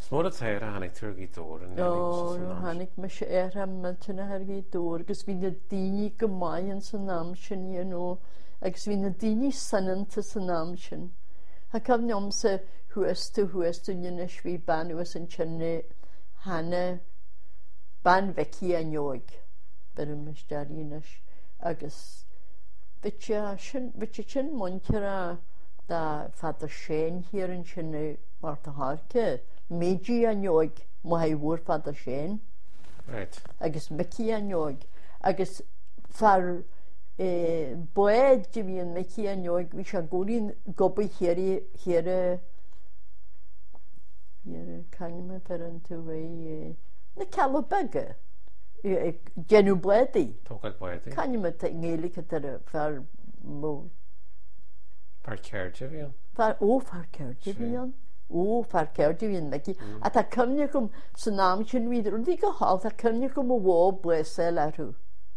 Smór a teir a hanig turgaí dór yn Hannig me se myltyn a hergi dŵr, gys fi'n y dini gymai yn sy'n amsyn i nhw, agos fi'n y dini synant y sy'n amsyn. Ha cafniom se hwystw yn ys fi ban yw ys yn chynnu hanne ban feci a nioig, byr yn mysdari yn ys, agos fytio chyn mwyntyra da ffad y sien hir yn chynnu Martha Harke, meji a nioig, mwai wwr ffad y sien. Right. Agos myci a nioig, agos far boed dy fi yn myci a nioig, fi eisiau gwrdd gobi hir canima per yn tywei, na cael o byga, genw bledi. Togad boedi. Canima ta ngeli gyda'r far mw. Par cerdio fi yn. Far cerdio fi yn. Far cerdio fi yn myci. A ta cymni gwm sy'n am sy'n wydd, rwy'n ddi gyhol, ta cymni gwm o wo blesel arw.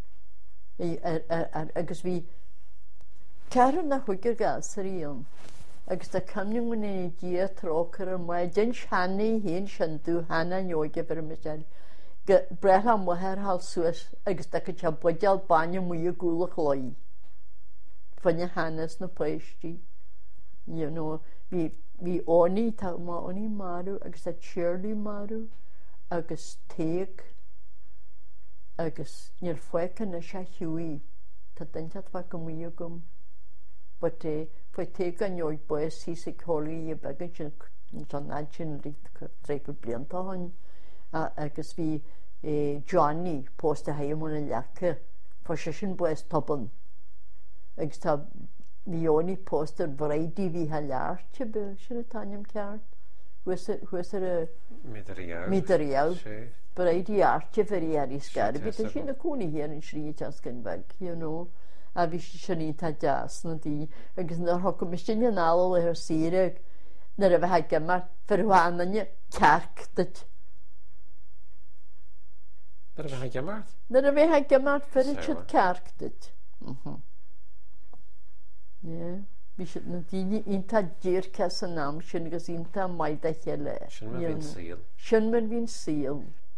Agos fi car na hwyr gael sy'n un. Agos ta cymni gwm yn ei dia trocer yn mwy. Dyn siannu hyn siandw hana nioig e fyr y mysdari. Breth am waher hal sŵs, agos da gyda bwydel banio mwy o gwlwch loi. Fyny hanes na pwysdi. You know, fi oni, ta ma oni marw, agos da cheerly marw, agos teg, agos ni'r ffwec yn ysio hiwi. Ta dyntat fa gymwy o gym. But fwy teg a nioed bwys sy'n sy'n coli i bygyd yn sonad sy'n dreip y bliant o hon. Agos fi Johnny post a hei mwyn y llaca fos sy'n bwys tobyn agos ta fi oni post yr breidi fi halart sy'n sy'n y taniam cart hwys yr midr iawn breidi art sy'n fyr i ar i sgar beth sy'n y cwni hir yn sri jas gan bag you know a fi sy'n ni ta jas na di agos na'r hocw mysyn yn alol e'r sirag na'r efo hag yma fyr hwan yn y carc dyd Na'r fe haig ymart? Na'r fe haig ymart fyr y chyd carc dyd. Ie. Fi sydd na dini un ta dir cas yn am sy'n gys un ta maid a chele. Sy'n mynd fi'n syl. Sy'n mynd fi'n syl.